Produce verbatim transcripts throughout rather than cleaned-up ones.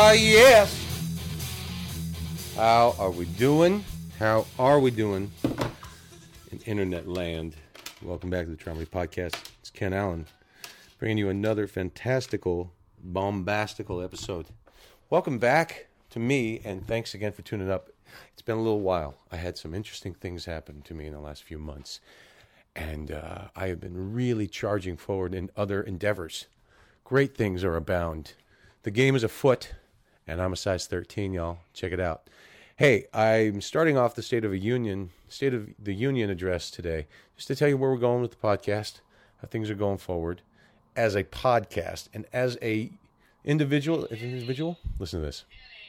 Ah, yes. How are we doing? How are we doing in internet land? Welcome back to the Traumedy Podcast. It's Ken Allen bringing you another fantastical, bombastical episode. Welcome back to me, and thanks again for tuning up. It's been a little while. I had some interesting things happen to me in the last few months, and uh, I have been really charging forward in other endeavors. Great things are abound. The game is afoot, and I'm a size thirteen, y'all. Check it out. Hey, I'm starting off the State of the Union, State of the Union address today, just to tell you where we're going with the podcast, how things are going forward as a podcast, and as a individual. As an individual, listen to this.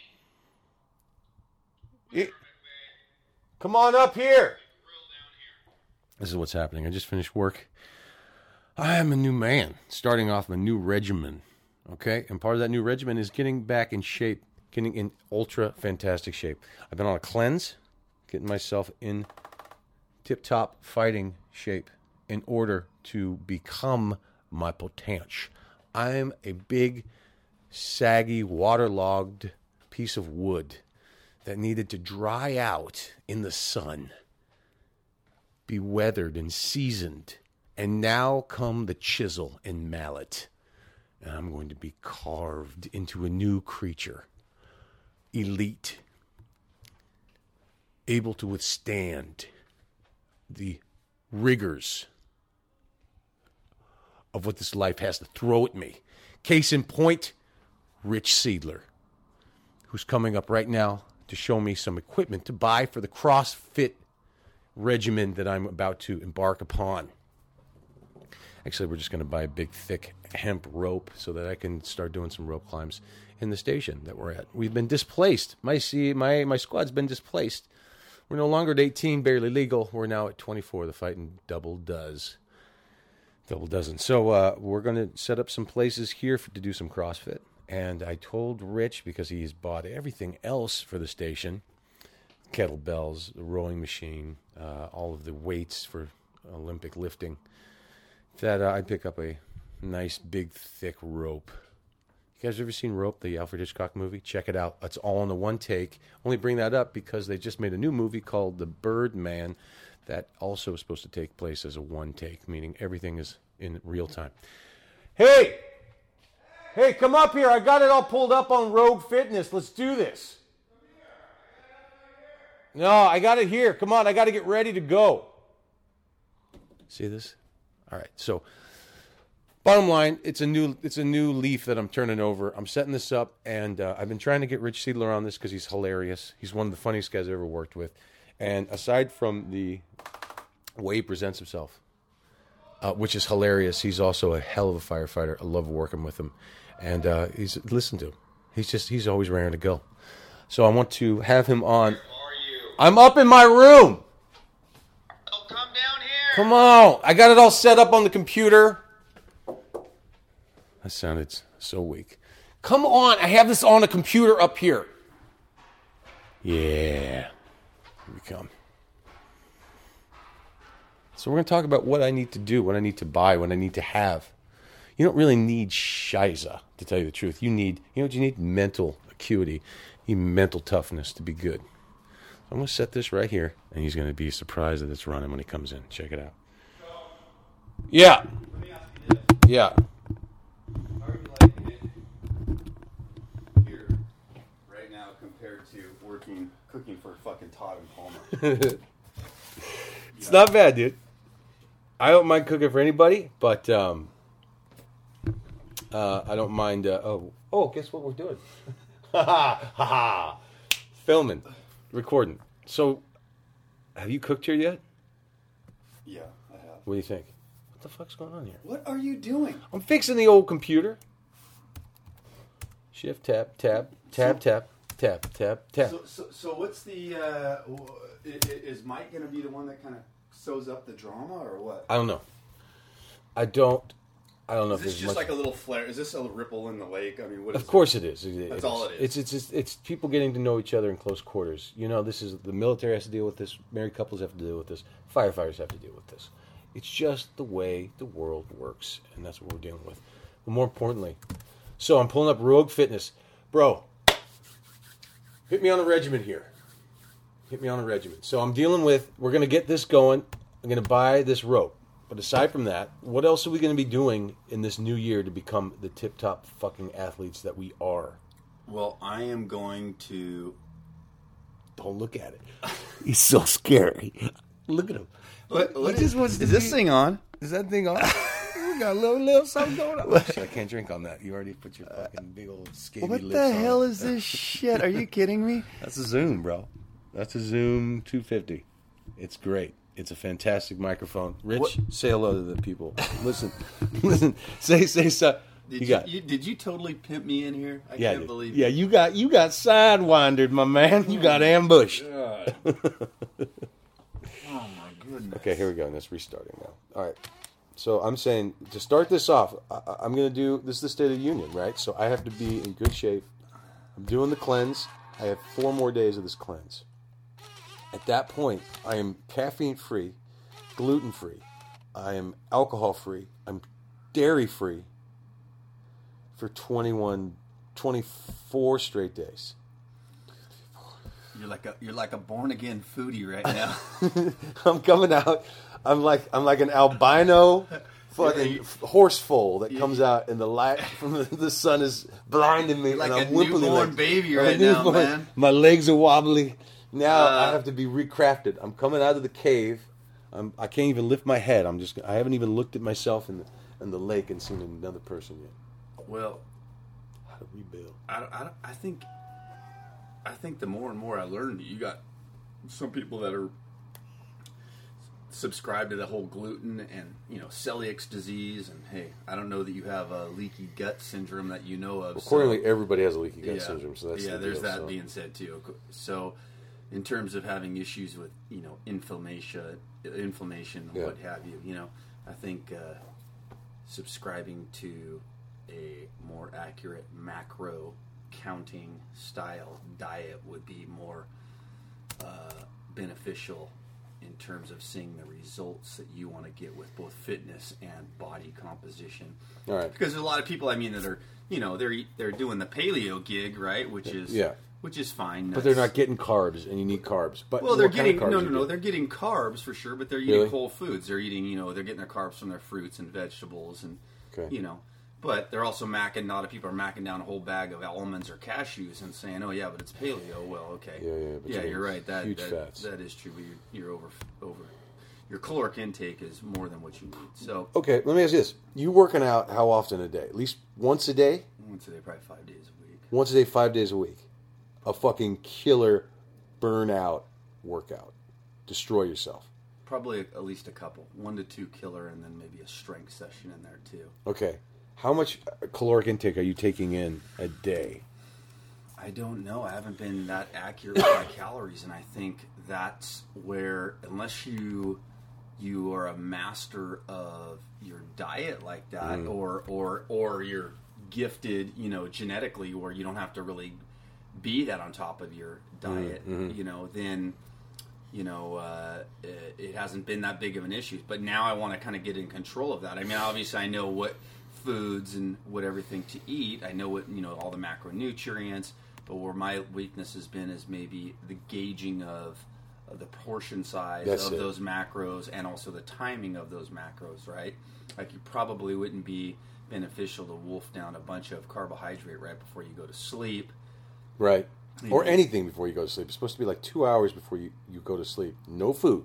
It, come on up here. This is what's happening. I just finished work. I am a new man, starting off a new regimen. Okay, and part of that new regimen is getting back in shape, getting in ultra fantastic shape. I've been on a cleanse, getting myself in tip-top fighting shape in order to become my potential. I'm a big, saggy, waterlogged piece of wood that needed to dry out in the sun, be weathered and seasoned, and now come the chisel and mallet. And I'm going to be carved into a new creature. Elite. Able to withstand the rigors of what this life has to throw at me. Case in point, Rich Seidler, who's coming up right now to show me some equipment to buy for the CrossFit regimen that I'm about to embark upon. Actually, we're just going to buy a big, thick hemp rope so that I can start doing some rope climbs in the station that we're at. We've been displaced. My see, my my squad's been displaced. We're no longer at eighteen, barely legal. We're now at twenty-four. The fighting double does. Double dozen. So uh, we're going to set up some places here for, to do some CrossFit. And I told Rich, because he's bought everything else for the station, kettlebells, the rowing machine, uh, all of the weights for Olympic lifting, that uh, I'd pick up a nice, big, thick rope. You guys ever seen Rope, the Alfred Hitchcock movie? Check it out. It's all in the one take. Only bring that up because they just made a new movie called The Birdman that also is supposed to take place as a one take, meaning everything is in real time. Hey! Hey, come up here. I got it all pulled up on Rogue Fitness. Let's do this. No, I got it here. Come on, I got to get ready to go. See this? All right, so bottom line, it's a new it's a new leaf that I'm turning over. I'm setting this up, and uh, I've been trying to get Rich Seidler on this because he's hilarious. He's one of the funniest guys I've ever worked with. And aside from the way he presents himself, uh, which is hilarious, he's also a hell of a firefighter. I love working with him. And uh, he's listen to him. He's just he's always raring to go. So I want to have him on. Where are you? I'm up in my room. Oh, come down here. Come on. I got it all set up on the computer. That sounded so weak. Come on. I have this on a computer up here. Yeah. Here we come. So we're going to talk about what I need to do, what I need to buy, what I need to have. You don't really need shiza, to tell you the truth. You need, you know what you need? Mental acuity. You need mental toughness to be good. I'm going to set this right here, and he's going to be surprised that it's running when he comes in. Check it out. Yeah. Let me ask you this. Yeah. How are you liking it here right now compared to working, cooking for fucking Todd and Palmer? It's yeah. Not bad, dude. I don't mind cooking for anybody, but um, uh, I don't mind. Uh, oh, oh, guess what we're doing? Ha ha ha ha! Filming, recording. So, have you cooked here yet? Yeah, I have. What do you think? What the fuck's going on here? What are you doing? I'm fixing the old computer. Shift, tab, tab, tab, So- tab, tab, tab, tab. So, so, so what's the? Uh, w- i- i- is Mike going to be the one that kind of sews up the drama, or what? I don't know. I don't. I don't know Is if this there's just much. like a little flare? Is this a ripple in the lake? I mean, what is Of course it is. It- That's it all is. it is. It's it's just, it's people getting to know each other in close quarters. You know, this is the military has to deal with this. Married couples have to deal with this. Firefighters have to deal with this. It's just the way the world works, and that's what we're dealing with. But more importantly, so I'm pulling up Rogue Fitness, bro. hit me on a regimen here. Hit me on a regimen. So I'm dealing with, we're going to get this going. I'm going to buy this rope. But aside from that, what else are we going to be doing in this new year to become the tip-top fucking athletes that we are? Well, I am going to... Don't look at it. He's so scary. Look at him. What, what He just wants is, to is this be- thing on? Is that thing on? We got a little, little something going on. Shit, I can't drink on that. You already put your fucking big old scaly What lips the on hell it. is this shit? Are you kidding me? That's a Zoom, bro. That's a Zoom two fifty. It's great. It's a fantastic microphone. Rich, What? say hello to the people. Listen, listen. Say, say, so. Did You you, got- you did you totally pimp me in here? I Yeah, can't dude. believe yeah. it. You got, you got sidewindered, my man. You got ambushed. God. Oh my goodness. Okay, here we go. And it's restarting now. All right. So I'm saying to start this off, I, I'm going to do this is the State of the Union, right? So I have to be in good shape. I'm doing the cleanse. I have four more days of this cleanse. At that point, I am caffeine free, gluten free, I am alcohol free, I'm dairy free for twenty-one, twenty-four straight days. You're like a you're like a born again foodie right now. I'm coming out. I'm like I'm like an albino fucking Yeah, horse foal that you- comes out, and the light from the, the sun is blinding me. Like and a I'm wimpling newborn like- baby I'm a right now, newborn. man. My legs are wobbly. Now Uh, I have to be recrafted. I'm coming out of the cave. I'm, I can't even lift my head. I'm just. I haven't even looked at myself in the in the lake and seen another person yet. Well, How to rebuild. I, don't- I, don't- I think I think the more and more I learn, you got some people that are subscribed to the whole gluten and you know celiac disease, and hey, I don't know that you have a leaky gut syndrome that you know of. so- Accordingly, everybody has a leaky gut syndrome, so that's yeah. the There's deal, that so. being said too. So, in terms of having issues with you know inflammation, inflammation, Yeah. what have you, you know, I think uh, subscribing to a more accurate macro counting style diet would be more uh, beneficial in terms of seeing the results that you want to get with both fitness and body composition. All right. Because there's a lot of people, I mean, that are, you know, they're they're doing the paleo gig, right? Which is Yeah. which is fine. But they're That's- not getting carbs, and you need carbs. But well, they're what kind of getting carbs no, you no, no. get? They're getting carbs for sure, but they're eating Really? whole foods. They're eating, you know, they're getting their carbs from their fruits and vegetables, and Okay. you know. But they're also macking. A lot of people are macking down a whole bag of almonds or cashews and saying, "Oh yeah, but it's paleo." Well, okay, Yeah, yeah, but yeah, you're you're right. That huge that, fats. that is true. But you're, you're over over. Your caloric intake is more than what you need. So Okay, let me ask you this: you working out how often a day? At least once a day. once a day, probably five days a week. Once a day, five days a week. A fucking killer burnout workout. Destroy yourself. Probably at least a couple, one to two killer, and then maybe a strength session in there too. Okay. How much caloric intake are you taking in a day? I don't know. I haven't been that accurate with my calories, and I think that's where, unless you you are a master of your diet like that, or or or you're gifted, you know, genetically, or you don't have to really be that on top of your diet, you know, then you know uh, it, it hasn't been that big of an issue. But now I want to kind of get in control of that. I mean, obviously, I know what foods and what everything to eat. I know what, you know, all the macronutrients. But where my weakness has been is maybe the gauging of, of the portion size That's of it. those macros, and also the timing of those macros, right? Like, you probably wouldn't be beneficial to wolf down a bunch of carbohydrate right before you go to sleep. Right. Or Yeah. anything before you go to sleep. It's supposed to be like two hours before you, you go to sleep. No food.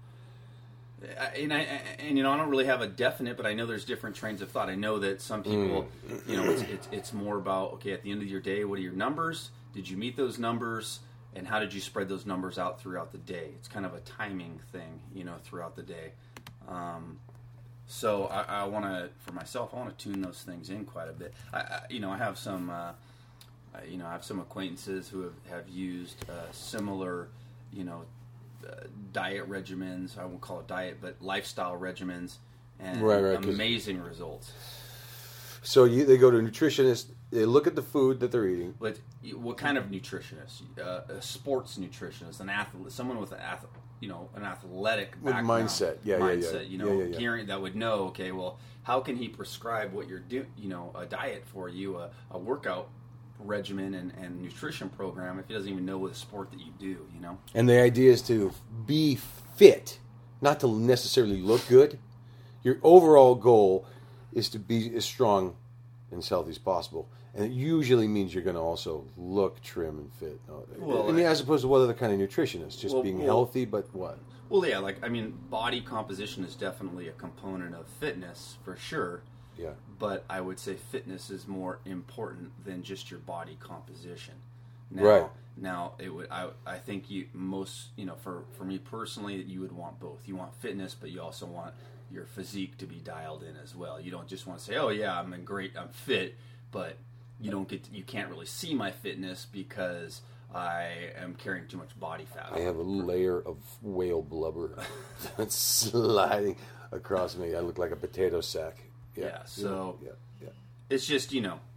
I- And I and you know I don't really have a definite, but I know there's different trains of thought. I know that some people, you know, it's, it's it's more about, okay, at the end of your day, what are your numbers? Did you meet those numbers? And how did you spread those numbers out throughout the day? It's kind of a timing thing, you know, throughout the day. Um, so I, I want to, for myself, I want to tune those things in quite a bit. I, I you know, I have some, uh, I- you know, I have some acquaintances who have have used uh, similar, you know. Uh, diet regimens, I won't call it diet, but lifestyle regimens, and Right, right, 'cause- amazing results. So you, they go to a nutritionist. They look at the food that they're eating. But you- what kind of nutritionist? Uh, a sports nutritionist, an athlete, someone with an ath- you know, an athletic With background, mindset. Yeah, yeah, yeah. mindset. You know, Yeah, yeah, yeah. gearing that would know. Okay, well, how can he prescribe what you're doing? You know, a diet for you, a, a workout regimen and, and nutrition program if he doesn't even know what sport that you do, you know? And the idea is to be fit, not to necessarily look good. Your overall goal is to be as strong and as healthy as possible. And it usually means you're going to also look trim and fit. Well, I mean, as opposed to what other kind of nutrition is. Just well, being well, healthy, but what? Well, yeah, like, I mean, body composition is definitely a component of fitness, for sure. Yeah. But I would say fitness is more important than just your body composition. Now, Right. Now, it would. I, I think you most, you know, for, for me personally, you would want both. You want fitness, but you also want your physique to be dialed in as well. You don't just want to say, "Oh yeah, I'm in great, I'm fit," but you don't get, to, you can't really see my fitness because I am carrying too much body fat. I have a layer of whale blubber that's sliding across me. I look like a potato sack. Yeah. Yeah, so yeah, yeah. it's just, you know,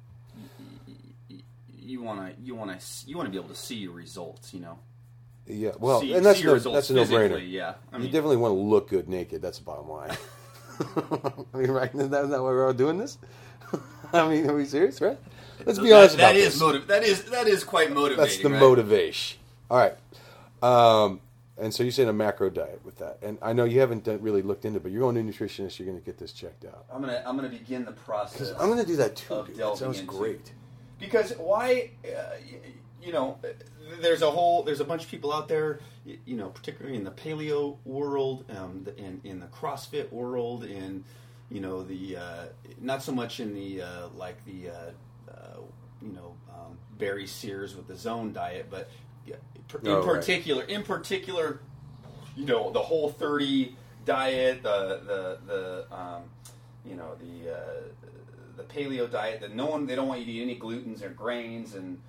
you want to you want to you want to be able to see your results, you know. Yeah, well, See- and that's see your no, results that's a no-brainer. physically, yeah. I you mean- definitely want to look good naked. That's the bottom line. I mean, right? Isn't that, isn't that why we're all doing this? I mean, are we serious, right? Let's be That- honest about that is this. motiv- that is that is quite motivating. That's the right? motivation. All right. Um, and so you're saying a macro diet with that, and I know you haven't done, really looked into it, but you're going to a nutritionist. You're going to get this checked out. I'm gonna I'm gonna begin the process. I'm going to do that too. Of Dude. That delving sounds into- great. Because why, uh, y- you know, there's a whole, there's a bunch of people out there, y- you know, particularly in the paleo world, um, the- in in the CrossFit world, in, you know, the uh, not so much in the uh, like the, uh, uh, you know, um, Barry Sears with the Zone diet, but yeah, in Oh, right. particular, in particular, you know, the Whole thirty diet, the the the, um, you know, the uh, the paleo diet that no one, they don't want you to eat any glutens or grains and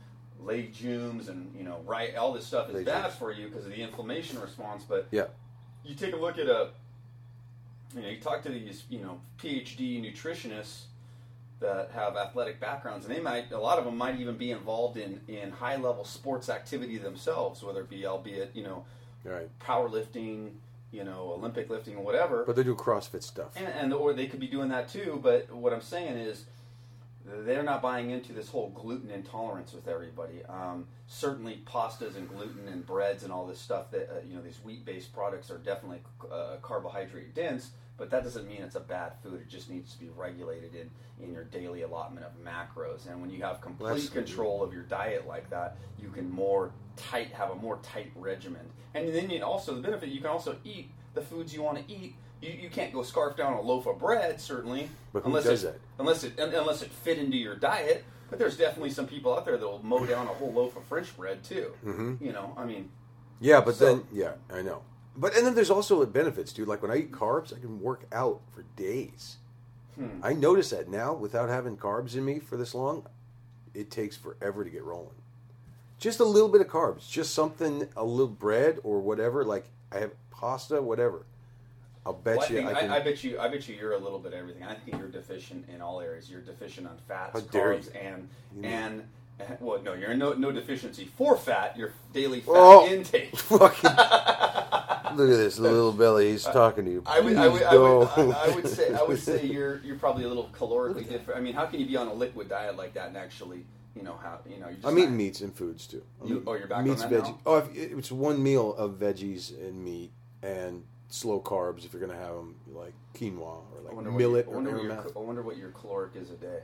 legumes and, you know, right, all this stuff is Legumes. bad for you because of the inflammation response. But Yeah. you take a look at a, you know, you talk to these, you know, PhD nutritionists that have athletic backgrounds, and they might, a lot of them might even be involved in in high level sports activity themselves, whether it be, albeit, you know, All right. powerlifting, you know, Olympic lifting or whatever. But they do CrossFit stuff. And, and or they could be doing that too, but what I'm saying is they're not buying into this whole gluten intolerance with everybody. Um, certainly, pastas and gluten and breads and all this stuff that uh, you know, these wheat-based products are definitely uh, carbohydrate dense, but that doesn't mean it's a bad food. It just needs to be regulated in, in your daily allotment of macros. And when you have complete That's- control of your diet like that, you can more tight have a more tight regimen. And then you also, the benefit, you can also eat the foods you want to eat. You, you can't go scarf down a loaf of bread, certainly, But who unless does it, that? unless it un- unless it fit into your diet. But there's definitely some people out there that will mow down a whole loaf of French bread too. Mm-hmm. You know, I mean, Yeah, but So- then, yeah, I know. But, and then there's also benefits, dude. Like when I eat carbs, I can work out for days. Hmm. I notice that now without having carbs in me for this long, it takes forever to get rolling. Just a little bit of carbs, just something, a little bread or whatever. Like I have pasta, whatever. I'll bet well, I, you. think, I, I, can, I bet you. I bet you you're a little bit of everything. I think you're deficient in all areas. You're deficient on fats, How dare carbs, you. and You mean- and and- well, no, you're no no deficiency for fat. Your daily fat Oh. intake. Fucking look at this little belly. He's talking to you. I would, I would, Please I would, I, don't. I would say, I would say you're you're probably a little calorically different. I mean, how can you be on a liquid diet like that and actually, you know, how you know? You're just I'm not- eating meats and foods too. I'm You- eating oh, you're back on meats, that veggie. now? Oh, if, it's one meal of veggies and meat and slow carbs if you're gonna have them, like quinoa or I like wonder millet what your, I or wonder what your, aromatic. I wonder what your caloric is a day,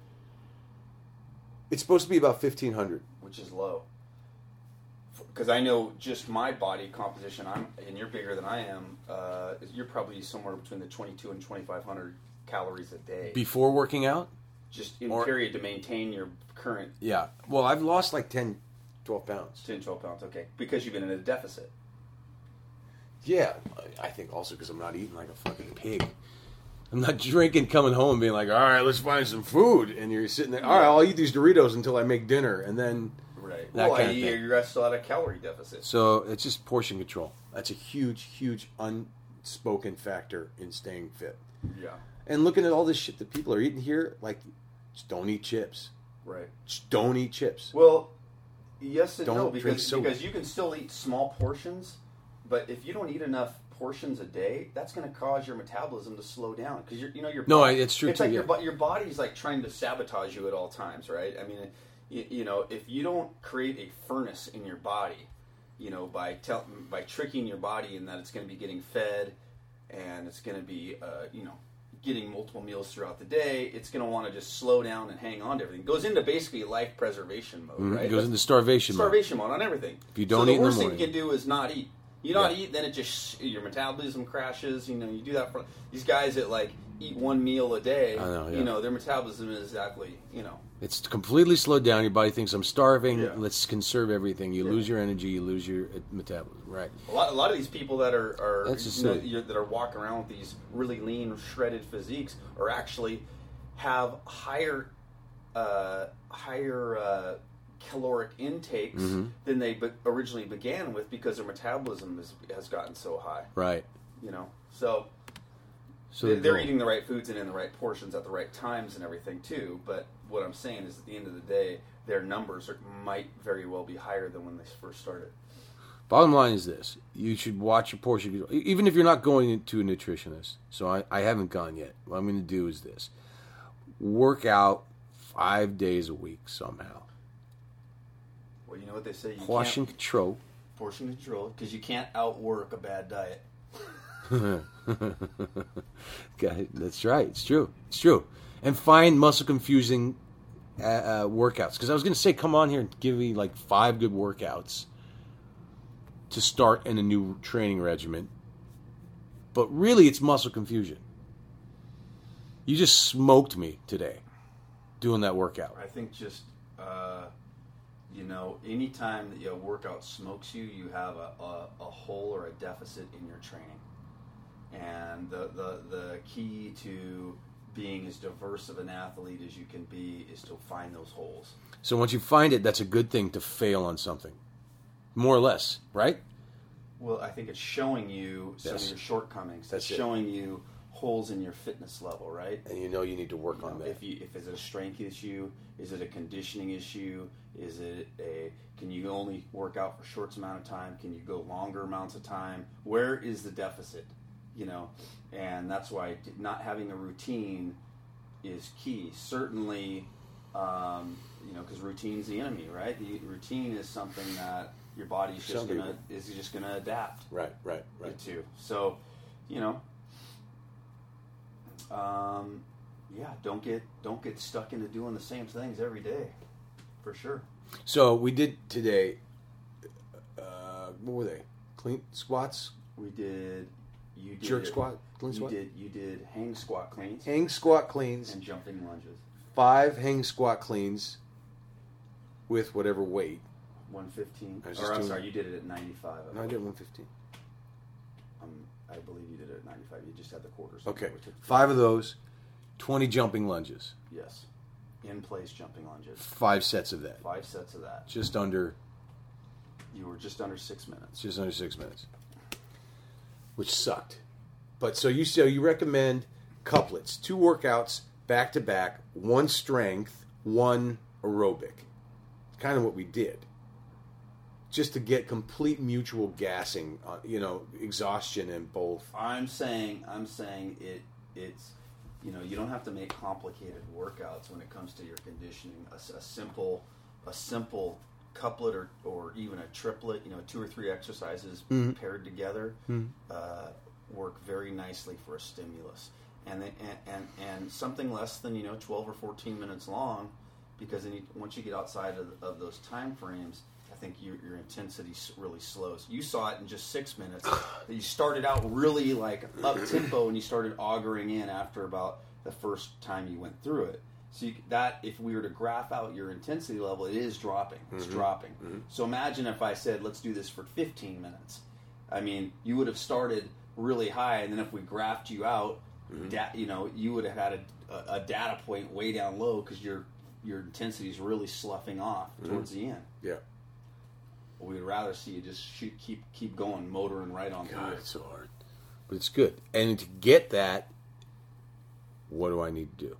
It's supposed to be about fifteen hundred. which is low. Because I know just my body composition. I'm and you're bigger than I am. Uh, you're probably somewhere between the twenty-two and twenty-five hundred calories a day, Before working out? just in or- period to maintain your current Yeah. Well, I've lost like ten, twelve pounds. ten, twelve pounds. Okay, because you've been in a deficit. Yeah. I think also because I'm not eating like a fucking pig. I'm not drinking, coming home, being like, all right, let's find some food. And you're sitting there, all right, I'll eat these Doritos until I make dinner. And then, Right. That well, kind of you're, thing. you're still at a calorie deficit. so it's just portion control. That's a huge, huge unspoken factor in staying fit. Yeah. And looking at all this shit that people are eating here, like, just don't eat chips. Right. Just don't eat chips. Well, yes and Don't no, drink because soda. because you can still eat small portions, but if you don't eat enough portions a day, that's going to cause your metabolism to slow down because you're you know your No, body- it's true It's too, like yeah. your bo- your body's like trying to sabotage you at all times, right? I mean, you, you know, if you don't create a furnace in your body, you know, by tell, by tricking your body in that it's going to be getting fed and it's going to be, uh, you know, getting multiple meals throughout the day, it's going to want to just slow down and hang on to everything. It goes into basically life preservation mode, Mm-hmm. right? It goes That's into starvation, starvation mode. mode on everything. If you don't so eat in the the worst thing morning. you can do is not eat. You not Yeah. eat, then it just your metabolism crashes. You know, you do that for these guys that like eat one meal a day. I know, yeah. You know, their metabolism is exactly, you know. It's completely slowed down. Your body thinks I'm starving. Yeah. Let's conserve everything. You Yeah. lose your energy. You lose your uh, metabolism. Right. A lot, a lot of these people that are, are That's just you know, silly. you're, that are walking around with these really lean, shredded physiques are actually have higher, uh, higher uh, caloric intakes Mm-hmm. than they be- originally began with because their metabolism is, has gotten so high. Right. You know, so, So they- they're go- eating the right foods and in the right portions at the right times and everything too. But what I'm saying is, at the end of the day, their numbers are, might very well be higher than when they first started. Bottom line is this: you should watch your portion control, even if you're not going to a nutritionist. So I, I haven't gone yet. What I'm going to do is this: work out five days a week somehow. Well, you know what they say: you Portion can't control. portion control because you can't outwork a bad diet. Okay, that's right. It's true. It's true. And find muscle confusing uh, uh, workouts. Because I was going to say, come on here and give me like five good workouts to start in a new training regimen. But really, it's muscle confusion. You just smoked me today doing that workout. I think just uh, you know, anytime that your workout smokes you, you have a, a, a hole or a deficit in your training. And the, the, the key to being as diverse of an athlete as you can be is to find those holes. So once you find it, that's a good thing to fail on something. More or less, right? Well, I think it's showing you some Yes. of your shortcomings. That's it's it. showing you holes in your fitness level, right? And you know you need to work You on know, that. If you if it's a strength issue, is it a conditioning issue? Is it a can you only work out for short amount of time? Can you go longer amounts of time? Where is the deficit? You know, and that's why not having a routine is key. Certainly, um, you know, because routine's the enemy, right? The routine is something that your body's just Some gonna people. is just gonna adapt Right, right, right. to. So, you know, um, yeah, don't get don't get stuck into doing the same things every day, for sure. So we did today, uh, what were they? Clean squats? We did. You did Jerk it. squat? Clean You squat? did. You did hang squat cleans Hang squat cleans, and jumping lunges. five hang squat cleans with whatever weight. One fifteen. I was Or just I'm doing- sorry, you did it at ninety five. No, I did one fifteen. Um, I believe you did it at ninety five. You just had the quarters. Okay. which is- Five of those, twenty jumping lunges, Yes. In place jumping lunges. five sets of that. Five sets of that. Just under, You were just under six minutes. just under six minutes, which sucked. But so you so you recommend couplets, two workouts back to back, one strength, one aerobic. Kind of what we did. Just to get complete mutual gassing, uh, you know, exhaustion in both. I'm saying, I'm saying it. It's, you know, you don't have to make complicated workouts when it comes to your conditioning. A, s- a simple, a simple couplet or, or even a triplet, you know, two or three exercises Mm-hmm. paired together uh, work very nicely for a stimulus. And, they, and and and something less than, you know, twelve or fourteen minutes long, because then you, once you get outside of, of those time frames, I think your, your intensity s- really slows. You saw it in just six minutes. You started out really like up tempo, and you started augering in after about the first time you went through it. So you, that if we were to graph out your intensity level, it is dropping. It's dropping. So imagine if I said, let's do this for fifteen minutes. I mean, you would have started really high, and then if we graphed you out, da- you know, you would have had a, a data point way down low because your your intensity is really sloughing off towards the end. Yeah. We'd rather see you just shoot, keep keep going, motoring right on through God, it. it's so hard. But it's good. And to get that, what do I need to do?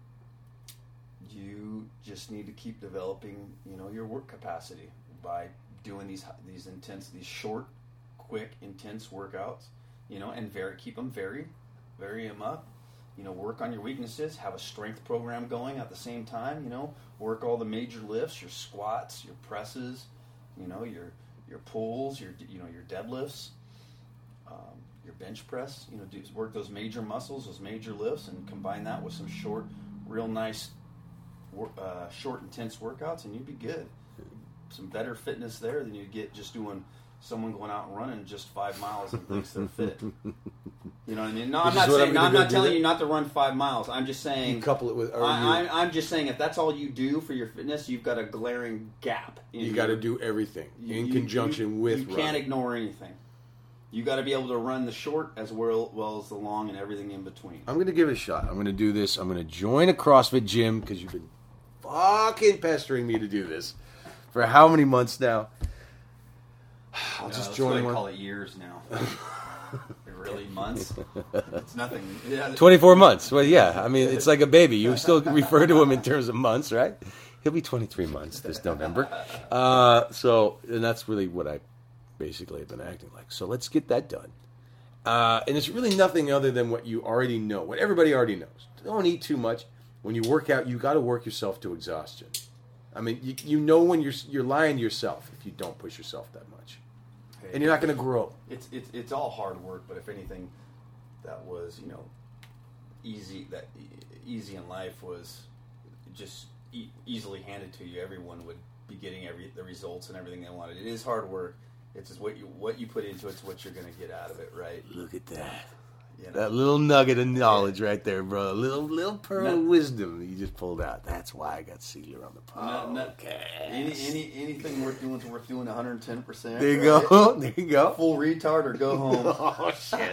You just need to keep developing, you know, your work capacity by doing these these intense, these short, quick, intense workouts. You know, and very keep them very, vary them up. you know, work on your weaknesses, have a strength program going at the same time, you know, work all the major lifts, your squats, your presses, you know, your your pulls, your you know, your deadlifts, um, your bench press, you know, do, work those major muscles, those major lifts, and combine that with some short, real nice, uh, short, intense workouts, and you'd be good. Some better fitness there than you'd get just doing someone going out and running just five miles and thinks they're fit. You know what I mean? No, I'm not saying. I'm, no, I'm not telling you not to run five miles. I'm just saying. You couple it with. I, I'm, I'm just saying if that's all you do for your fitness, you've got a glaring gap. In you got to do everything you, in you, conjunction you, with. You running. can't ignore anything. You got to be able to run the short as well, well as the long and everything in between. I'm going to give it a shot. I'm going to do this. I'm going to join a CrossFit gym because you've been fucking pestering me to do this for how many months now? I'll no, just join what one. I call it years now. Really, months? It's nothing. Yeah. twenty-four months. Well, yeah. I mean, it's like a baby. You still refer to him in terms of months, right? He'll be twenty-three months this November. Uh, so, and that's really what I basically have been acting like. So let's get that done. Uh, and it's really nothing other than what you already know, what everybody already knows. Don't eat too much. When you work out, you got to work yourself to exhaustion. I mean, you, you know when you're you're lying to yourself if you don't push yourself that much, hey, and you're not going to grow. It's it's it's all hard work, but if anything, that was you know easy. That easy in life was just e- easily handed to you. Everyone would be getting every the results and everything they wanted. It is hard work. It's just what you what you put into it. It's what you're going to get out of it, right? Look at that. You know? That little nugget of knowledge right there, bro. A little little pearl no. of wisdom that you just pulled out. That's why I got Seedler on the podcast. No, no. Any, any, anything worth doing is worth doing one hundred ten percent. There you right? go. There you go. Full retard or go home. Oh, shit.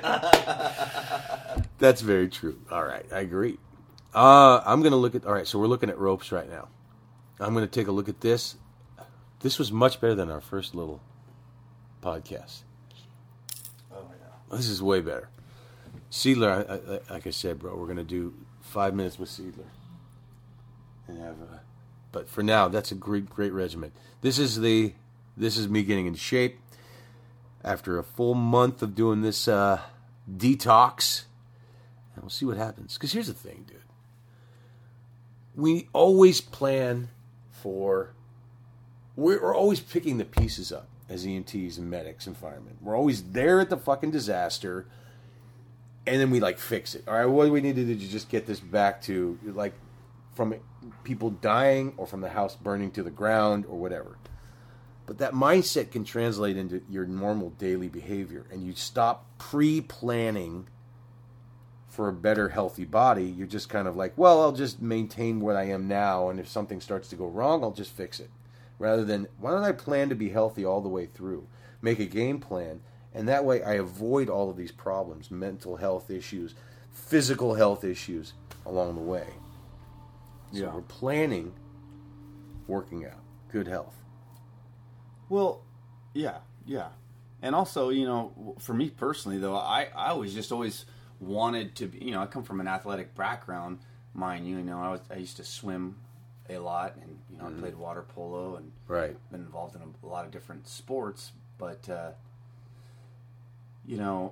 That's very true. All right. I agree. Uh, I'm going to look at... All right, so we're looking at ropes right now. I'm going to take a look at this. This was much better than our first little podcast. Oh, yeah. This is way better. Seedler, I, I, like I said, bro, we're going to do five minutes with Seedler. And have a, but for now, that's a great, great regimen. This is the, this is me getting in shape after a full month of doing this uh, detox. And we'll see what happens. Because here's the thing, dude. We always plan for, we're, we're always picking the pieces up as E M Ts and medics and firemen. We're always there at the fucking disaster. And then we, like, fix it. All right, what do we need to do to just get this back to, like, from people dying or from the house burning to the ground or whatever. But that mindset can translate into your normal daily behavior. And you stop pre-planning for a better, healthy body. You're just kind of like, well, I'll just maintain what I am now. And if something starts to go wrong, I'll just fix it. Rather than, why don't I plan to be healthy all the way through? Make a game plan. And that way I avoid all of these problems, mental health issues, physical health issues along the way. So yeah. We're planning working out, good health. Well, yeah, yeah. And also, you know, for me personally, though, I, I always just always wanted to be, you know, I come from an athletic background, mind you, you know, I, was, I used to swim a lot and, you know, mm-hmm. I played water polo and right. been involved in a, a lot of different sports, but, uh, you know,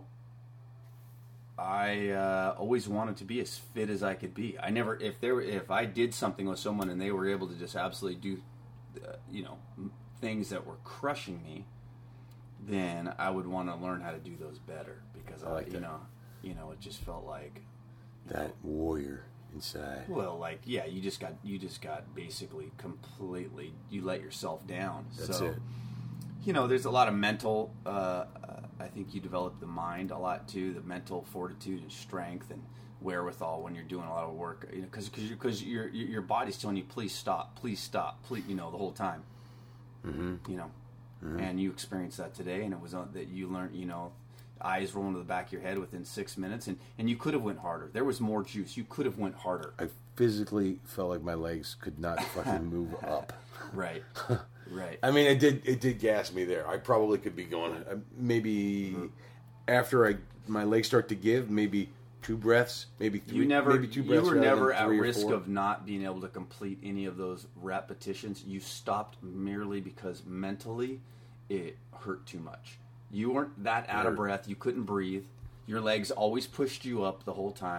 I uh, always wanted to be as fit as I could be. I never, if there, if I did something with someone and they were able to just absolutely do, uh, you know, things that were crushing me, then I would want to learn how to do those better because I, like I you know, you know, it just felt like that know, warrior inside. Well, like yeah, you just got, you just got basically completely, you let yourself down. That's so, it. You know, there's a lot of mental. Uh, I think you develop the mind a lot too, the mental fortitude and strength and wherewithal when you're doing a lot of work. You know, because because your your body's telling you, please stop, please stop, please, you know, the whole time. Mm-hmm. You know, mm-hmm. and you experienced that today, and it was on, that you learned. You know, eyes rolling to the back of your head within six minutes, and, and you could have went harder. There was more juice. You could have went harder. I physically felt like my legs could not fucking move up. Right. Right. I mean, it did it did gas me there. I probably could be going uh, maybe mm-hmm. after I my legs start to give, maybe two breaths, maybe three. You never, maybe two breaths. You were never at three risk four. of not being able to complete any of those repetitions. You stopped merely because mentally it hurt too much. You weren't that out of breath. You couldn't breathe. Your legs always pushed you up the whole time.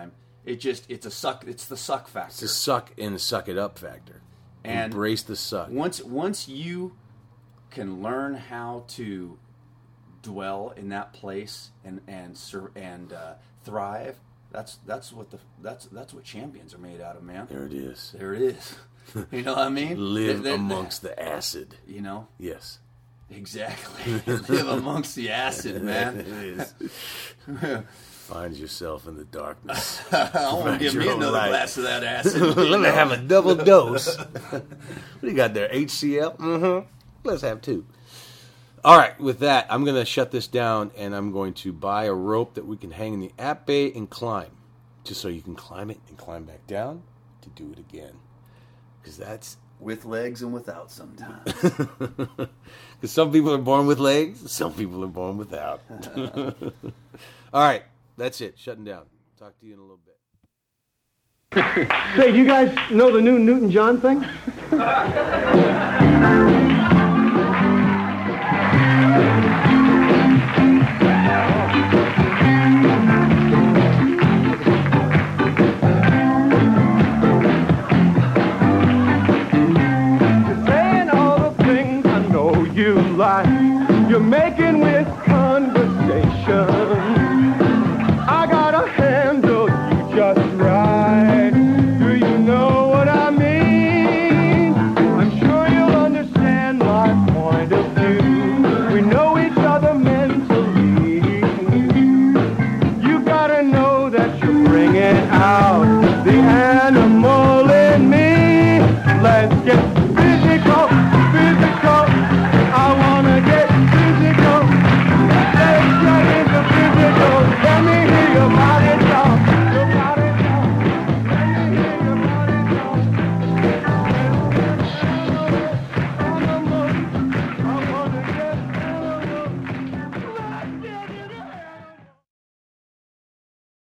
It just it's a suck. It's the suck It's factor. the suck and suck it up factor. And embrace the suck. Once once you can learn how to dwell in that place and and sur- and uh, thrive, that's that's what the that's that's what champions are made out of, man. There it is. There it is. You know what I mean? Live They- they- amongst the acid. You know. Yes. Exactly. Live amongst the acid, man. It is. Find yourself in the darkness. I want to Find give your me own another light. glass of that acid. Let me have a double dose. What do you got there? H C L? Mm-hmm. Let's have two. All right, with that, I'm going to shut this down, and I'm going to buy a rope that we can hang in the app bay and climb, just so you can climb it and climb back down to do it again. Because that's... With legs and without sometimes. Because some people are born with legs, some people are born without. All right, that's it. Shutting down. Talk to you in a little bit. Say, do you guys know the new Newton-John thing?